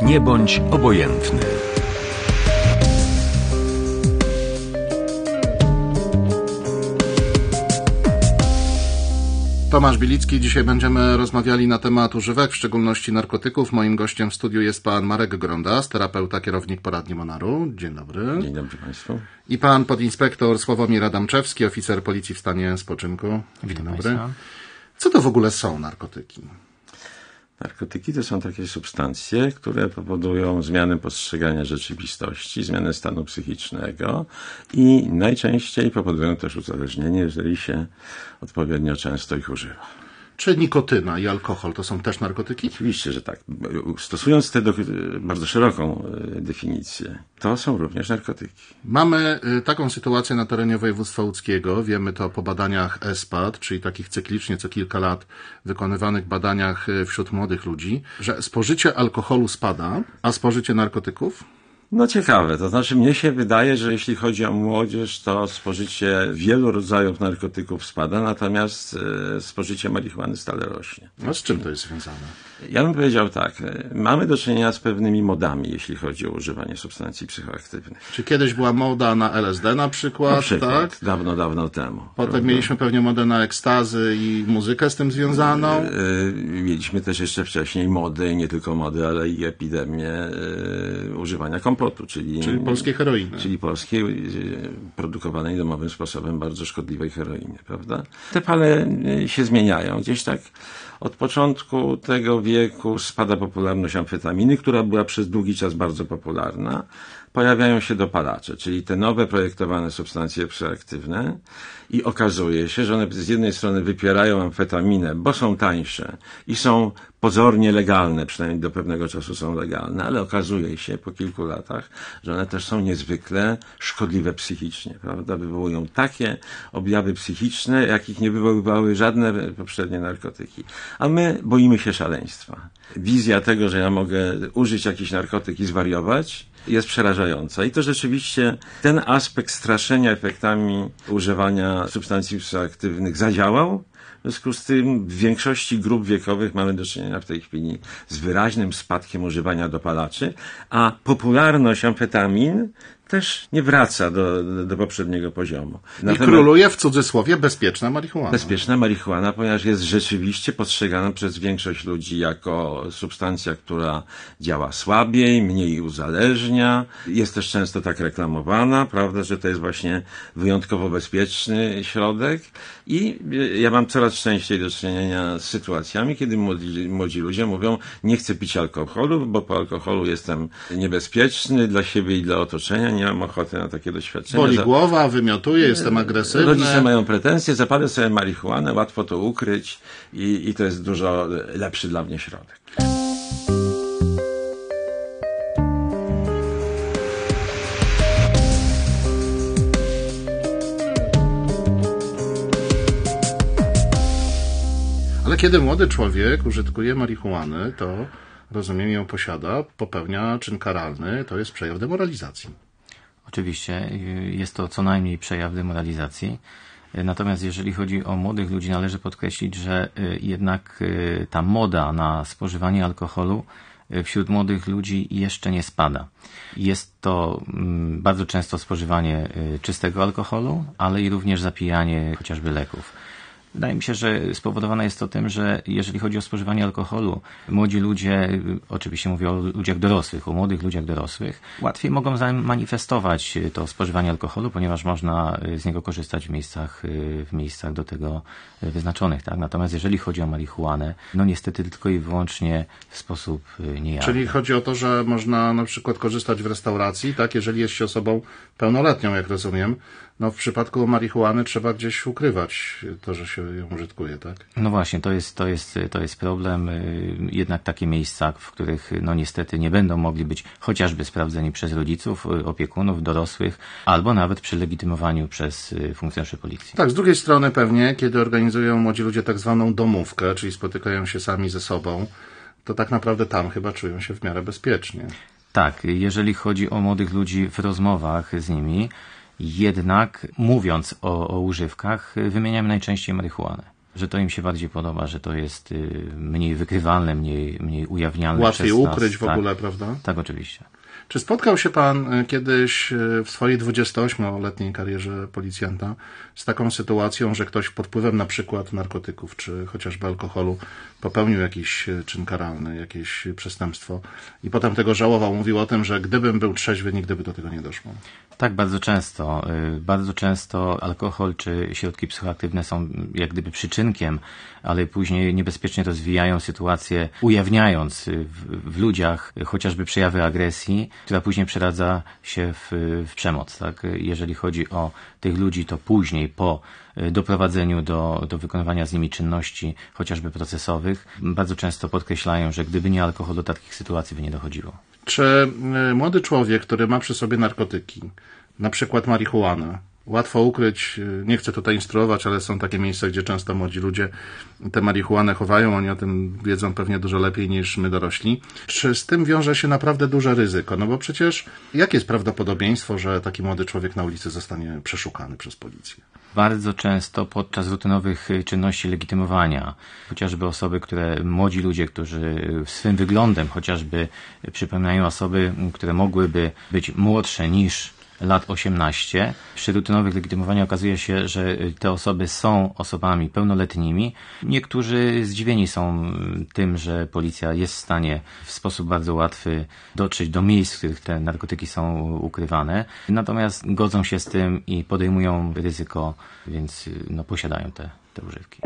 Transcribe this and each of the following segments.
Nie bądź obojętny. Tomasz Bielicki. Dzisiaj będziemy rozmawiali na temat używek, w szczególności narkotyków. Moim gościem w studiu jest pan Marek Grondas, terapeuta, kierownik poradni Monaru. Dzień dobry. Dzień dobry państwu. I pan podinspektor Sławomir Adamczewski, oficer policji w stanie spoczynku. Dzień dobry. Państwa. Co to w ogóle są narkotyki? Narkotyki to są takie substancje, które powodują zmianę postrzegania rzeczywistości, zmianę stanu psychicznego i najczęściej powodują też uzależnienie, jeżeli się odpowiednio często ich używa. Czy nikotyna i alkohol to są też narkotyki? Oczywiście, że tak. Stosując tę bardzo szeroką definicję, to są również narkotyki. Mamy taką sytuację na terenie województwa łódzkiego. Wiemy to po badaniach ESPAD, czyli takich cyklicznie co kilka lat wykonywanych badaniach wśród młodych ludzi, że spożycie alkoholu spada, a spożycie narkotyków? No ciekawe, to znaczy mnie się wydaje, że jeśli chodzi o młodzież, to spożycie wielu rodzajów narkotyków spada, natomiast spożycie marihuany stale rośnie. No z czym to jest związane? Ja bym powiedział tak, mamy do czynienia z pewnymi modami, jeśli chodzi o używanie substancji psychoaktywnych. Czy kiedyś była moda na LSD na przykład? Tak? Dawno temu. Potem prawda? Mieliśmy pewnie modę na ekstazy i muzykę z tym związaną. Mieliśmy też jeszcze wcześniej mody, nie tylko mody, ale i epidemię używania kompotu, czyli polskiej heroiny. Czyli polskiej, produkowanej domowym sposobem, bardzo szkodliwej heroiny, prawda? Te fale się zmieniają. Gdzieś tak od początku tego wieku spada popularność amfetaminy, która była przez długi czas bardzo popularna. Pojawiają się dopalacze, czyli te nowe projektowane substancje psychoaktywne i okazuje się, że one z jednej strony wypierają amfetaminę, bo są tańsze i są pozornie legalne, przynajmniej do pewnego czasu są legalne, ale okazuje się po kilku latach, że one też są niezwykle szkodliwe psychicznie, prawda? Wywołują takie objawy psychiczne, jakich nie wywoływały żadne poprzednie narkotyki. A my boimy się szaleństwa. Wizja tego, że ja mogę użyć jakiś narkotyk i zwariować, jest przerażająca. I to rzeczywiście ten aspekt straszenia efektami używania substancji psychoaktywnych zadziałał. W związku z tym w większości grup wiekowych mamy do czynienia w tej chwili z wyraźnym spadkiem używania dopalaczy, a popularność amfetamin też nie wraca do poprzedniego poziomu. I króluje w cudzysłowie bezpieczna marihuana. Bezpieczna marihuana, ponieważ jest rzeczywiście postrzegana przez większość ludzi jako substancja, która działa słabiej, mniej uzależnia. Jest też często tak reklamowana, prawda, że to jest właśnie wyjątkowo bezpieczny środek. I ja mam coraz częściej do czynienia z sytuacjami, kiedy młodzi ludzie mówią, nie chcę pić alkoholu, bo po alkoholu jestem niebezpieczny dla siebie i dla otoczenia. Nie mam ochoty na takie doświadczenia. Boli głowa, wymiotuje, jestem agresywny. Rodzice mają pretensje, zapalę sobie marihuanę, łatwo to ukryć i to jest dużo lepszy dla mnie środek. Ale kiedy młody człowiek użytkuje marihuany, to rozumiem ją posiada, popełnia czyn karalny, to jest przejaw demoralizacji. Oczywiście jest to co najmniej przejaw demoralizacji. Natomiast jeżeli chodzi o młodych ludzi, należy podkreślić, że jednak ta moda na spożywanie alkoholu wśród młodych ludzi jeszcze nie spada. Jest to bardzo często spożywanie czystego alkoholu, ale i również zapijanie chociażby leków. Wydaje mi się, że spowodowane jest to tym, że jeżeli chodzi o spożywanie alkoholu, młodzi ludzie, oczywiście mówię o ludziach dorosłych, o młodych ludziach dorosłych, łatwiej mogą zamanifestować to spożywanie alkoholu, ponieważ można z niego korzystać w miejscach do tego wyznaczonych. Tak? Natomiast jeżeli chodzi o marihuanę, no niestety tylko i wyłącznie w sposób niejawny. Czyli chodzi o to, że można na przykład korzystać w restauracji, tak, jeżeli jest się osobą pełnoletnią, jak rozumiem. No w przypadku marihuany trzeba gdzieś ukrywać to, że się ją użytkuje, tak? No właśnie, to jest problem. Jednak takie miejsca, w których no niestety nie będą mogli być chociażby sprawdzeni przez rodziców, opiekunów, dorosłych, albo nawet przy legitymowaniu przez funkcjonariuszy policji. Tak, z drugiej strony pewnie, kiedy organizują młodzi ludzie tak zwaną domówkę, czyli spotykają się sami ze sobą, to tak naprawdę tam chyba czują się w miarę bezpiecznie. Tak, jeżeli chodzi o młodych ludzi w rozmowach z nimi, jednak mówiąc o używkach, wymieniamy najczęściej marihuanę. że to im się bardziej podoba, że to jest mniej wykrywalne, mniej ujawnialne. Łatwiej przez nas. ukryć w ogóle, prawda? Tak, oczywiście. Czy spotkał się pan kiedyś w swojej 28-letniej karierze policjanta z taką sytuacją, że ktoś pod wpływem na przykład narkotyków czy chociażby alkoholu popełnił jakiś czyn karalny, jakieś przestępstwo i potem tego żałował, mówił o tym, że gdybym był trzeźwy, nigdy by do tego nie doszło? Tak, bardzo często. Bardzo często alkohol czy środki psychoaktywne są jak gdyby przyczynkiem, ale później niebezpiecznie rozwijają sytuację, ujawniając w ludziach chociażby przejawy agresji, która później przeradza się w przemoc. Tak? Jeżeli chodzi o tych ludzi, to później po doprowadzeniu do wykonywania z nimi czynności chociażby procesowych, bardzo często podkreślają, że gdyby nie alkohol, do takich sytuacji by nie dochodziło. Czy młody człowiek, który ma przy sobie narkotyki, na przykład marihuanę, łatwo ukryć, nie chcę tutaj instruować, ale są takie miejsca, gdzie często młodzi ludzie tę marihuanę chowają, oni o tym wiedzą pewnie dużo lepiej niż my dorośli. Czy z tym wiąże się naprawdę duże ryzyko? No bo przecież jakie jest prawdopodobieństwo, że taki młody człowiek na ulicy zostanie przeszukany przez policję? Bardzo często podczas rutynowych czynności legitymowania, chociażby młodzi ludzie, którzy swym wyglądem chociażby przypominają osoby, które mogłyby być młodsze niż lat 18. Przy rutynowych legitymowaniach okazuje się, że te osoby są osobami pełnoletnimi. Niektórzy zdziwieni są tym, że policja jest w stanie w sposób bardzo łatwy dotrzeć do miejsc, w których te narkotyki są ukrywane. Natomiast godzą się z tym i podejmują ryzyko, więc posiadają te używki.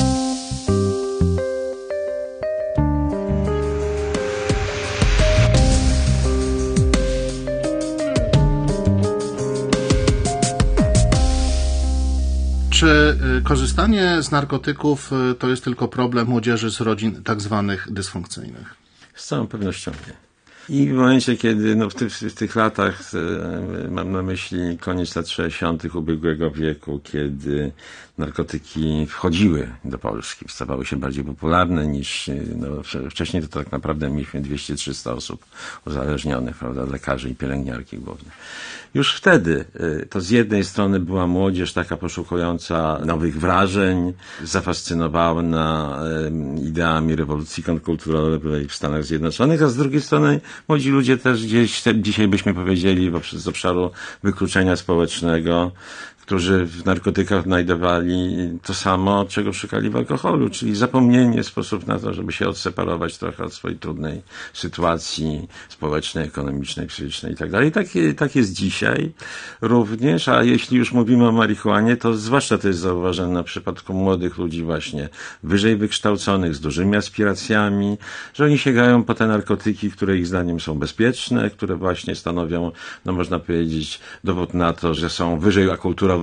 Czy korzystanie z narkotyków to jest tylko problem młodzieży z rodzin tak zwanych dysfunkcyjnych? Z całą pewnością nie. I w momencie, kiedy w tych latach, mam na myśli koniec lat 60. ubiegłego wieku, kiedy narkotyki wchodziły do Polski, stawały się bardziej popularne niż, wcześniej to tak naprawdę mieliśmy 200-300 osób uzależnionych, prawda, lekarzy i pielęgniarki głównie. Już wtedy to z jednej strony była młodzież taka poszukująca nowych wrażeń, zafascynowana ideami rewolucji kontrkulturowej w Stanach Zjednoczonych, a z drugiej strony młodzi ludzie też gdzieś, dzisiaj byśmy powiedzieli, z obszaru wykluczenia społecznego, którzy w narkotykach znajdowali to samo, czego szukali w alkoholu, czyli zapomnienie, sposób na to, żeby się odseparować trochę od swojej trudnej sytuacji społecznej, ekonomicznej, psychicznej i tak dalej. Tak jest dzisiaj również, a jeśli już mówimy o marihuanie, to zwłaszcza to jest zauważone w przypadku młodych ludzi właśnie wyżej wykształconych, z dużymi aspiracjami, że oni sięgają po te narkotyki, które ich zdaniem są bezpieczne, które właśnie stanowią, można powiedzieć, dowód na to, że są wyżej akulturowani,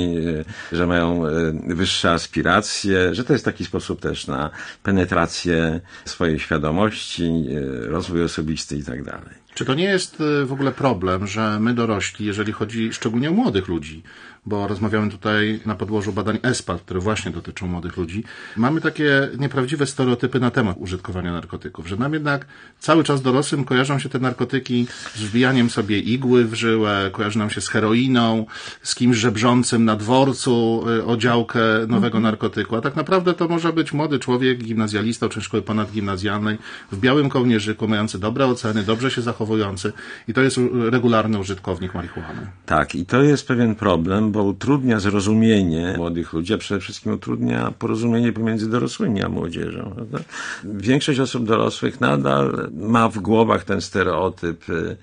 że mają wyższe aspiracje, że to jest taki sposób też na penetrację swojej świadomości, rozwój osobisty i tak dalej. Czy to nie jest w ogóle problem, że my dorośli, jeżeli chodzi szczególnie o młodych ludzi, bo rozmawiamy tutaj na podłożu badań ESPAD, które właśnie dotyczą młodych ludzi, mamy takie nieprawdziwe stereotypy na temat użytkowania narkotyków, że nam jednak cały czas dorosłym kojarzą się te narkotyki z wbijaniem sobie igły w żyłę, kojarzy nam się z heroiną, z kimś żebrzącym na dworcu o działkę nowego narkotyku, a tak naprawdę to może być młody człowiek, gimnazjalista, uczeń szkoły ponadgimnazjalnej, w białym kołnierzyku, mający dobre oceny, dobrze się zachowujący i to jest regularny użytkownik marihuany. Tak, i to jest pewien problem, bo utrudnia zrozumienie młodych ludzi, a przede wszystkim utrudnia porozumienie pomiędzy dorosłymi a młodzieżą. Prawda? Większość osób dorosłych nadal ma w głowach ten stereotyp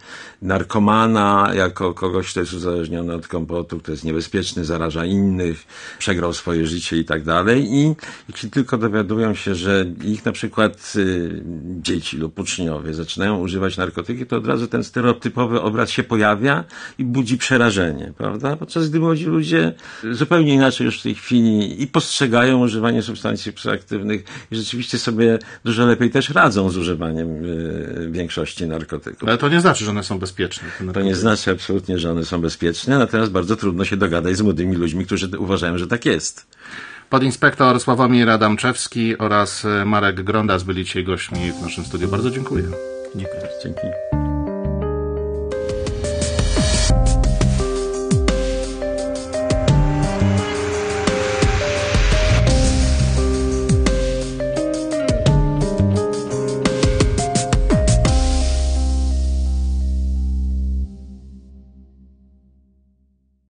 narkomana jako kogoś, kto jest uzależniony od kompotu, kto jest niebezpieczny, zaraża innych, przegrał swoje życie i tak dalej. I jeśli tylko dowiadują się, że ich na przykład dzieci lub uczniowie zaczynają używać narkotyki, to od razu ten stereotypowy obraz się pojawia i budzi przerażenie, prawda? Podczas gdy młodzi ludzie zupełnie inaczej już w tej chwili i postrzegają używanie substancji psychoaktywnych i rzeczywiście sobie dużo lepiej też radzą z używaniem większości narkotyków. Ale to nie znaczy, że one są bezpieczne. To nie znaczy absolutnie, że one są bezpieczne, natomiast bardzo trudno się dogadać z młodymi ludźmi, którzy uważają, że tak jest. Podinspektor Sławomir Adamczewski oraz Marek Grondas byli dzisiaj gośćmi w naszym studiu. Bardzo dziękuję. Dziękuję. Dzięki.